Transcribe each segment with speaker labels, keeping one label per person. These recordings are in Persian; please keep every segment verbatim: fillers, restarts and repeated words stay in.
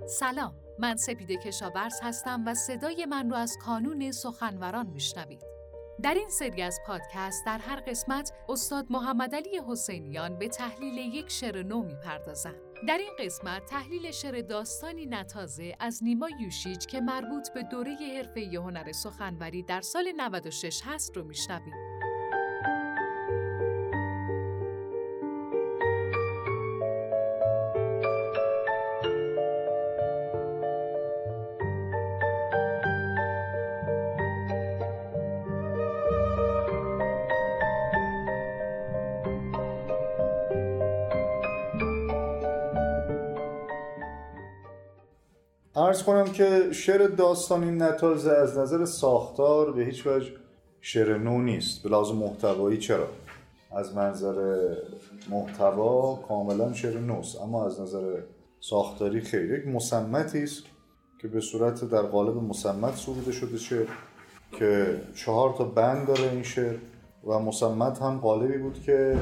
Speaker 1: سلام، من سپیده کشاورز هستم و صدای من رو از کانون سخنوران میشنوید. در این سری از پادکست در هر قسمت استاد محمدعلی حسینیان به تحلیل یک شعر نو میپردازند. در این قسمت تحلیل شعر داستانی نتازه از نیما یوشیج که مربوط به دوره حرفه‌ای هنر سخنوری در سال نود و شش هست رو میشنوید.
Speaker 2: عرض کنم که شعر داستانی نتازه از نظر ساختار به هیچ وجه شعر نو نیست. به لحاظ محتوایی چرا؟ از منظر محتوا کاملا شعر نوست، اما از نظر ساختاری خیلی یک مصمتی است که به صورت در قالب مصمت سروده شده شعر که چهار تا بند داره این شعر و مصمت هم قالبی بود که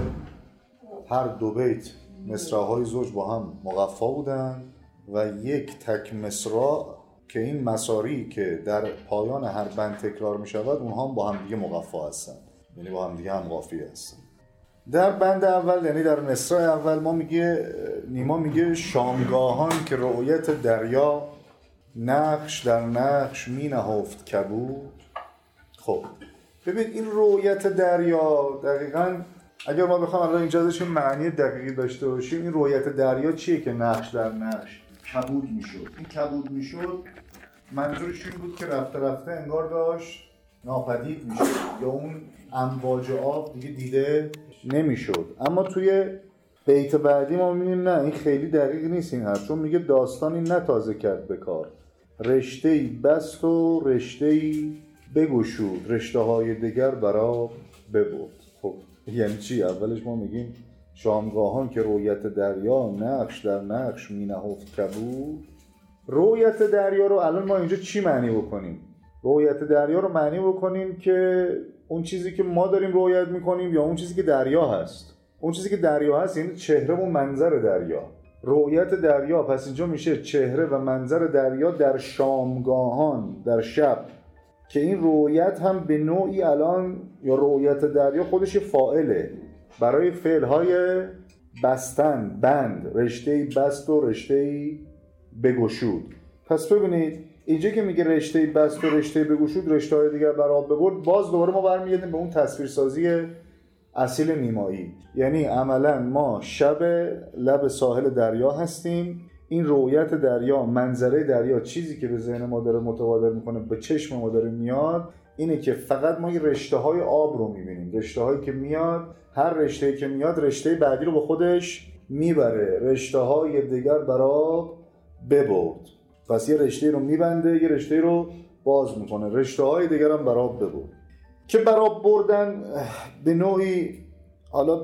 Speaker 2: هر دو بیت مصرع‌های زوج با هم مقفا بودن و یک تک مصرع که این مساری که در پایان هر بند تکرار می شود اونها هم با هم دیگه مقفا هستن، یعنی با هم دیگه هم قافیه هستن. در بند اول یعنی در مصرع اول ما میگه نیما میگه شامگاهان که رؤیت دریا نقش در نقش می نهفت کبود. خب ببین این رؤیت دریا دقیقاً اگر ما بخوام الان اینجا ازش معنی دقیقی داشته باشیم، این رؤیت دریا چیه که نقش در نقش کبود میشد؟ این کبود میشد منظورش این بود که رفته رفته انگار داشت ناپدید میشد یا اون امواج آب دیگه دیده نمیشد. اما توی بیت بعدی ما میبینیم نه، این خیلی دقیق نیست این حرف، چون میگه داستانی نتازه کرد به کار، رشته‌ای بست و رشته‌ای بگشود، رشته های دگر برآب ببرد. خب یعنی چی؟ اولش ما میگیم شامگاهان که رؤیت دریا نقش در نقش می نهفت کبود. رؤیت دریا رو الان ما اینجا چی معنی بکنیم؟ رؤیت دریا رو معنی بکنیم که اون چیزی که ما داریم رؤیت میکنیم یا اون چیزی که دریا هست؟ اون چیزی که دریا هست یعنی چهره و منظر دریا. رؤیت دریا پس اینجا میشه چهره و منظر دریا در شامگاهان، در شب، که این رؤیت هم به نوعی الان یا رؤیت دریا خودش فاعله برای فعل‌های بستن، بند، رشته‌ای بست و رشته‌ای بگشود. پس ببینید اینجا که میگه رشته‌ای بست و رشته‌ای بگشود، رشته‌های دیگر برآب ببرد، باز دوباره ما برمیگردیم به اون تصویرسازی اصیل نیمایی، یعنی عملاً ما شب لب ساحل دریا هستیم، این رؤیت دریا، منظره دریا، چیزی که به ذهن ما داره متبادر میکنه، به چشم ما داره میاد، اینه که فقط ما این رشته‌های آب رو میبینیم، رشته‌هایی که میاد، هر رشته‌ای که میاد رشته بعدی رو به خودش میبره، رشته‌های دیگر برآب ببرد. پس یه رشته رو میبنده، یه رشته رو باز میکنه، رشته‌های دیگر هم برآب ببرد. که برآب بردن به نوعی حالا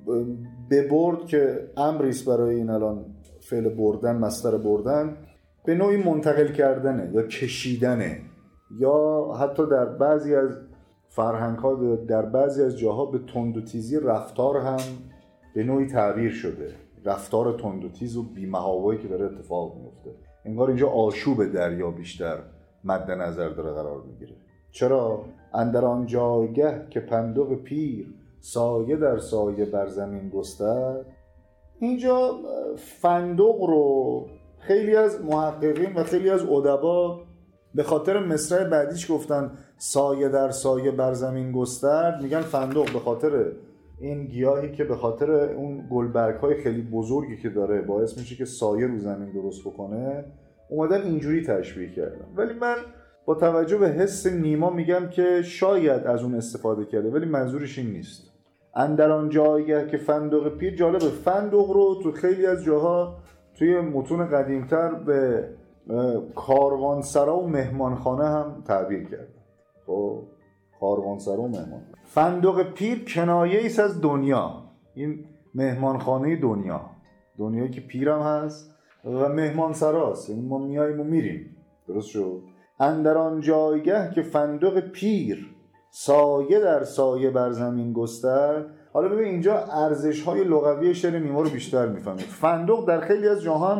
Speaker 2: ببرد که امریست برای این الان فعل بردن، مصدر بردن، به نوعی منتقل کردنه یا کشیدنه، یا حتی در بعضی از فرهنگ‌ها در بعضی از جاها به تند و تیزی رفتار هم به نوعی تعبیر شده، رفتار تند و تیز و بی‌محابایی که داره اتفاق میفته. انگار اینجا آشوب دریا بیشتر مد نظر داره قرار میگیره. چرا؟ اندر آن جایگه که پندق پیر سایه در سایه بر زمین گسترد. اینجا فندق رو خیلی از محققین و خیلی از ادبا به خاطر مصرع بعدیش گفتن سایه در سایه بر زمین گسترد، میگن فندق به خاطر این گیاهی که به خاطر اون گلبرگ‌های خیلی بزرگی که داره باعث میشه که سایه رو زمین درست بکنه، اومدن اینجوری تشبیه کردن. ولی من با توجه به حس نیما میگم که شاید از اون استفاده کرده، ولی منظورش این نیست. اندر آن جایگه که فندق پیر، جالبه فندق رو تو خیلی از جاها توی متون قدیمتر به کاروانسرا و مهمانخانه هم تعبیر کردن. خب کاروانسرا و مهمان، فندق پیر کنایه ایست از دنیا، این مهمانخانه دنیا، دنیایی که پیرم هست و مهمانسراست، یعنی ما میاییم و میریم. درست شد؟ اندر آن جایگه که فندق پیر سایه در سایه بر زمین گسترد. حالا ببین اینجا ارزش‌های لغوی شعر نیما رو بیشتر می‌فهمید. فندق در خیلی از جاها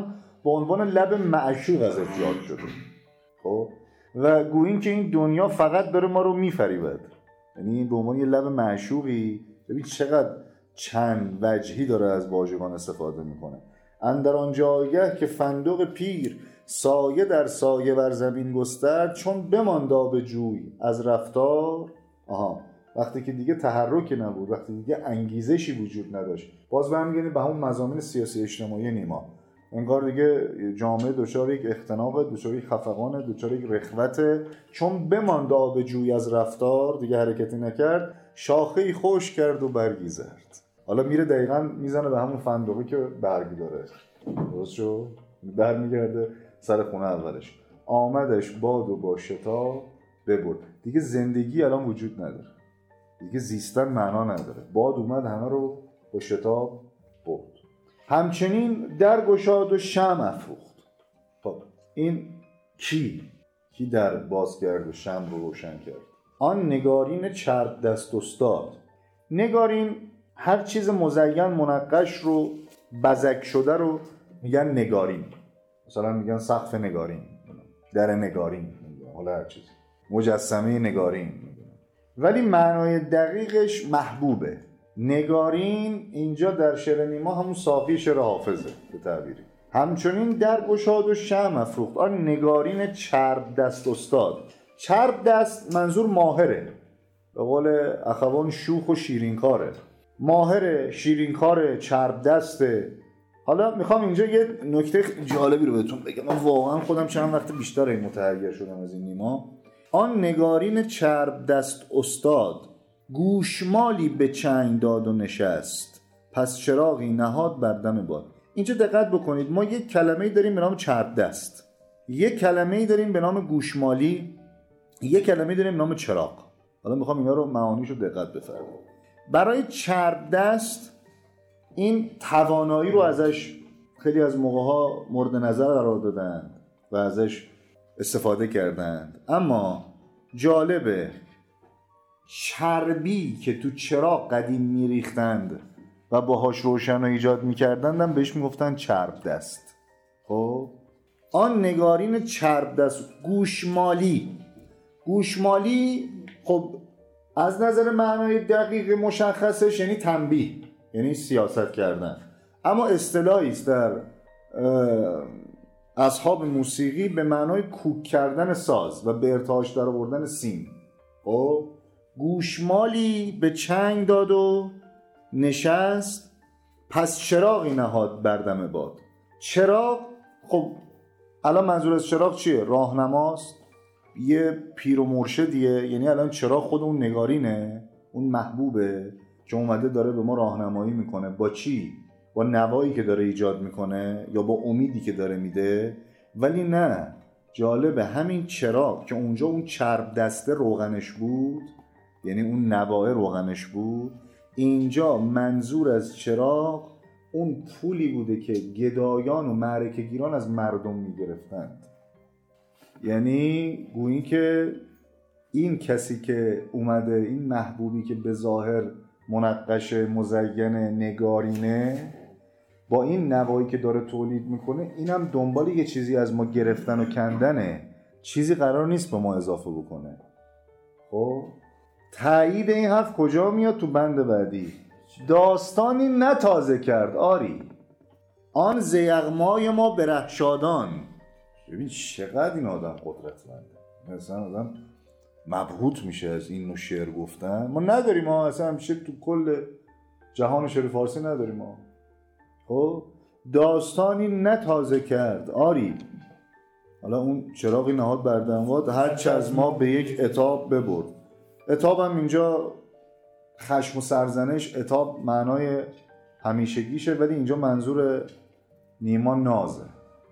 Speaker 2: به عنوان لب معشوق ازش یاد شده. خب و گویین که این دنیا فقط داره ما رو میفریبد، یعنی به عنوان یه لب معشوقی. ببین چقدر چند وجهی داره از واژگان استفاده میکنه. اندر آن جایگه که فندق پیر سایه در سایه بر زمین گسترد، چون بماند آب جوی از رفتار. آها، وقتی که دیگه تحرکی نبود، وقتی دیگه انگیزشی وجود نداشت، باز برمیگردیم به همون مضامین سیاسی اجتماعی نیما. انگار دیگه جامعه دچار یک اختناق، دچار یک خفقان، دچار یک رخوت. چون بماند آب جوی از رفتار، دیگه حرکتی نکرد، شاخه‌ای خوش کرد و برگی زرد. حالا میره دقیقاً میزنه به همون فندقی که برگی داره. درست شو؟ برمیگرده سر خونه اولش. آمدش باد و با شتاب ببرد. دیگه زندگی الان وجود نداره، دیگه زیستن معنا نداره. باد اومد همه رو با شتاب برد. همچنین در گشاد و شمع افروخت. خب این کی؟ کی در باز کرد و شمع رو روشن کرد؟ آن نگارین چرب دست استاد. نگارین هر چیز مزین منقش رو، بزک شده رو میگن نگارین. مثلا میگن سقف نگارین، در نگارین، حالا هر چیز، مجسمه نگارین. ولی معنای دقیقش محبوبه. نگارین اینجا در شعر نیما همون ساقی شعر حافظه به تعبیری. همچنین در گشاد و شمع افروخت. آن نگارین چرب دست استاد. چرب دست منظور ماهره، به قول اخوان شوخ و شیرینکاره. ماهره، شیرینکاره، چرب دسته. حالا میخوام اینجا یه نکته جالبی رو بهتون بگم. من واقعا خودم چند وقت بیشتر این متحیر شدم از این نیما. آن نگارین چرب دست استاد، گوشمالی به چنگ داد و نشست، پس چراغی نهاد بر دم باد. اینجا دقت بکنید، ما یک کلمه‌ای داریم به نام چرب دست، یک کلمه‌ای داریم به نام گوشمالی، یک کلمه‌ای داریم به نام چراغ. حالا میخوام اینا رو معانیشو دقت بفرمایید. برای چرب دست این توانایی رو ازش خیلی از موقع‌ها مورد نظر قرار دادن و ازش استفاده کردند. اما جالبه، چربی که تو چراغ قدیم میریختند و باهاش روشن ایجاد میکردند هم بهش میگفتن چرب دست. خب آن نگارین چرب دست. گوشمالی، گوشمالی خب از نظر معنای دقیق مشخصش یعنی تنبیه، یعنی سیاست کردن. اما اصطلاحی است در اصحاب موسیقی به معنای کوک کردن ساز و به ارتعاش در آوردن سیم. خب گوشمالی به چنگ داد و نشست، پس چراغی نهاد بر دم باد. چراغ، خب الان منظور از چراغ چیه؟ راهنماست، یه پیر و مرشدیه. یعنی الان چراغ خود اون نگارینه، اون محبوبه که اومده داره به ما راهنمایی میکنه. با چی؟ با نوایی که داره ایجاد میکنه یا با امیدی که داره میده. ولی نه، جالبه همین چراغ که اونجا اون چرب دسته روغنش بود، یعنی اون نواه روغنش بود، اینجا منظور از چراغ اون پولی بوده که گدایان و معرکه گیران از مردم میگرفتند. یعنی گویی که این کسی که اومده، این محبوبی که به ظاهر منقش مزین نگارینه، با این نوایی که داره تولید میکنه، اینم دنبال یه چیزی از ما گرفتن و کندنه، چیزی قرار نیست به ما اضافه بکنه. خب تایید این حرف کجا میاد؟ تو بند بعدی، داستانی نتازه کرد آری آن زیغمای ما برهشادان. ببین چقدر این آدم قدرتمنده، مثلا آدم مبهوت میشه از این نوع شعر گفتن. ما نداریم ها، اصلا همیشه تو کل جهان شعر فارسی نداریم ها. خب داستانی نتازه کرد آری، حالا اون چراغی نهاد بر دم باد، هر چه از ما به یک عتاب ببرد. عتاب هم اینجا خشم و سرزنش، عتاب معنای همیشگیشه، ولی اینجا منظور نیما نازه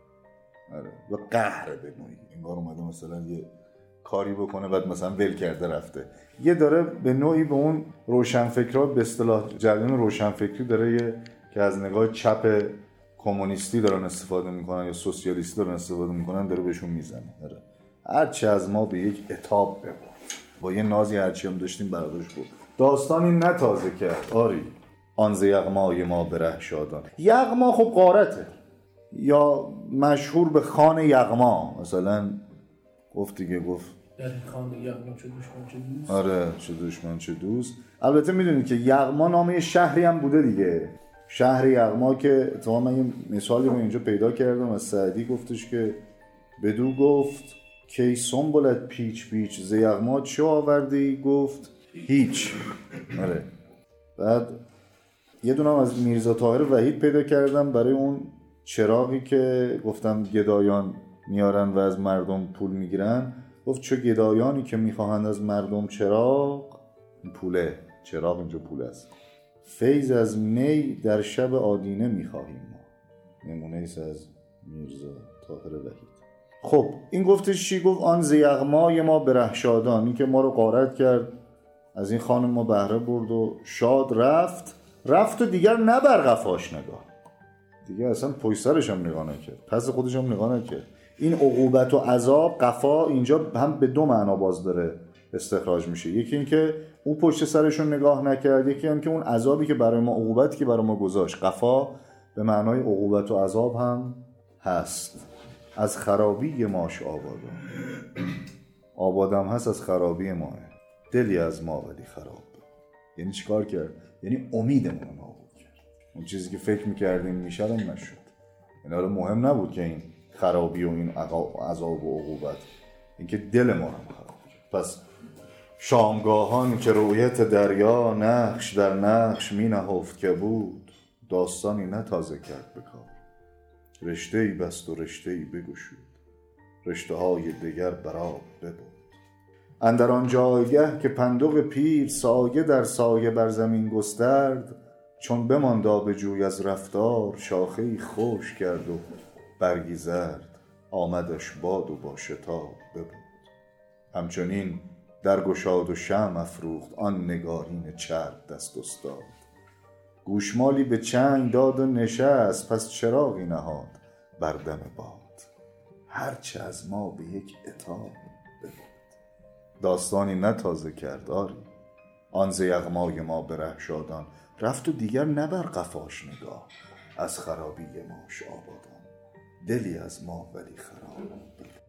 Speaker 2: و قهر به نوعی. انگار اومده مثلا یه کاری بکنه بعد مثلا ول کرده رفته. یه داره به نوعی به اون روشنفکرها، به اصطلاح جریان روشنفکری داره یه که از نگاه چپ کمونیستی دارن استفاده میکنن یا سوسیالیستی دارن استفاده میکنن، داره بهشون میزنه. داره هرچی از ما به یک عتاب ببرد، با یه نازی هرچی هم داشتیم برادرش بود. داستانی نتازه کرد آری آن ز یغمای ما بره شادان. یغما خب غارته، یا مشهور به خان یغما مثلا گفت دیگه گفت
Speaker 3: در خان یغما چه دشمن چه دوست.
Speaker 2: آره چه دشمن چه دوست. البته میدونید که یغما نام یه شهری هم بوده دیگه، شهر یغما که اتفاقا من یه مثالی رو اینجا پیدا کردم از سعدی، گفتش که بدو گفت کی سنبلت پیچ پیچ ز یغما چه آوردی؟ گفت هیچ. آره. بعد یه دونم از میرزا طاهر وحید پیدا کردم برای اون چراغی که گفتم گدایان میارن و از مردم پول میگیرن، گفت چه گدایانی که میخواهند از مردم چراغ، پوله، چراغ اینجا پول است، فیض از می در شب آدینه میخواهیم ما. نمونه ایست از میرزا طاهر وحید. خب این گفتش چی؟ گفت آن ز یغمای ما برهشادان، این که ما رو غارت کرد، از این خانم ما بهره برد و شاد رفت رفت و دیگر نبر قفاش نگاه، دیگه اصلا پشت سرش هم نگاه نکرد، پس خودش هم نگاه نکرد. این عقوبت و عذاب، قفا اینجا هم به دو معنا باز داره استخراج میشه، یکی این که اون پشت سرشون نگاه نکرد، یکی هم که اون عذابی که برای ما، عقوبتی که برای ما گذاشت. قفا به معنای عقوبت و عذاب هم هست. از خرابی ماش آبادم، آبادم هست از خرابی ماه، دلی از ما ولی خراب. یعنی چیکار کرد؟ یعنی امیدمون رو نابود کرد، اون چیزی که فکر میکردیم میشه هم نشد. یعنی حالا مهم نبود که این خرابی و این عذاب و عقوبت، این که دل ما رو خراب کرد. پس شامگاهان که رویت دریا نقش در نقش می نهفت که بود، داستانی نتازه کرد بکار، رشته‌ای بست و رشته‌ای بگشود، رشته های دگر براب ببود. اندر آن جایگه که پندوق پیر سایه در سایه بر زمین گسترد، چون بماندا به جوی از رفتار، شاخه‌ای خوش کرد و برگی زرد، آمدش باد و با شتاب ببود. همچنین در گشاد و شمع افروخت آن نگارین چرب دست استاد، گوشمالی به چنگ داد و نشست، پس چراغی نهاد بر دم باد، هرچه از ما به یک عتاب ببود. داستانی نتازه کرد آری، آن ز یغمای ما برهشادان، رفت و دیگر نبر قفاش نگاه، از خرابی ماش آبادان، دلی از ما ولی خراب بود.